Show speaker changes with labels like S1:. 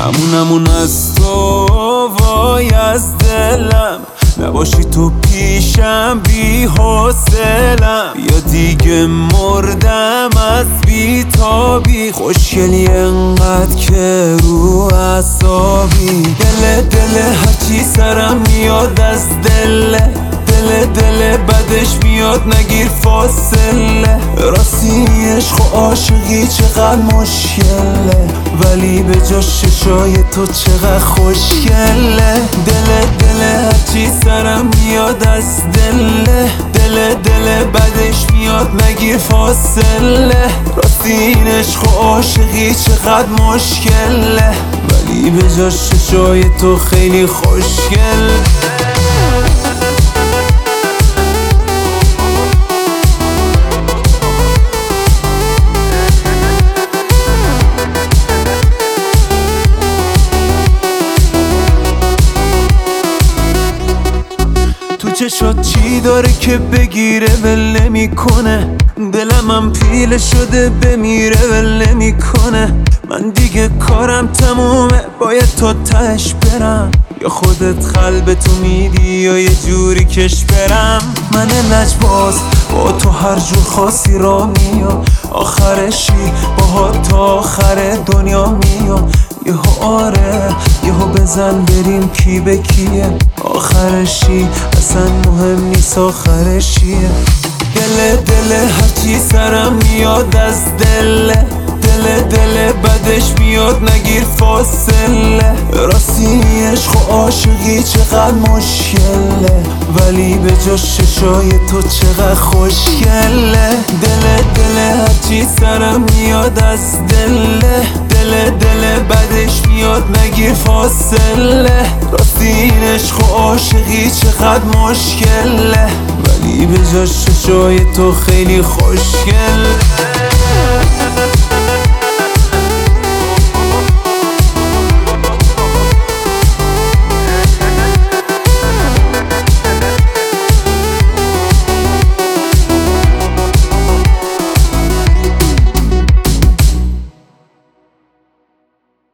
S1: همون از تو وای از دلم، نباشی تو پیشم بی حوصلم. یا دیگه مردم از بی تابی، خوشگلی انقدر که رو اعصابی. دل هرچی سرم میاد از دله، دل بدش میاد نگیر فاصله. راستی عشق و عاشقی چقدر مشکله، ولی به جا ششای تو چقدر خوشگله. دل هرچی سرم میاد از دله، دل بدش میاد نگیر فاصله. راستی این عشق و عاشقی چقدر مشکله، ولی به جا ششای تو خیلی خوشگله. چشات چی داره که بگیره ول نمیکنه، دلم هم پیله شده بمیره ول نمیکنه. من دیگه کارم تمومه، باید تا تهش برم. یا خودت قلبتو میدی یا یه جوری کش برم. من لجباز با تو هر جور خاصی را میام، آخرشی با تا آخر دنیا میام. یهو آره یهو بزن بریم کی به کیه، آخرشی اصلا مهم نیست آخرشیه. دل هرچی سرم میاد از دله، دل بدش میاد نگیر فاصله. راستی عشق و عاشقی چقدر مشکله، ولی به جا ششای تو چقدر خوشگله. دل هرچی سرم میاد از دله، دل بدش میاد نگیر فاصله. راستی این عشق و عاشقی چقدر مشکله، ولی به جا ششای تو خیلی خوشگله.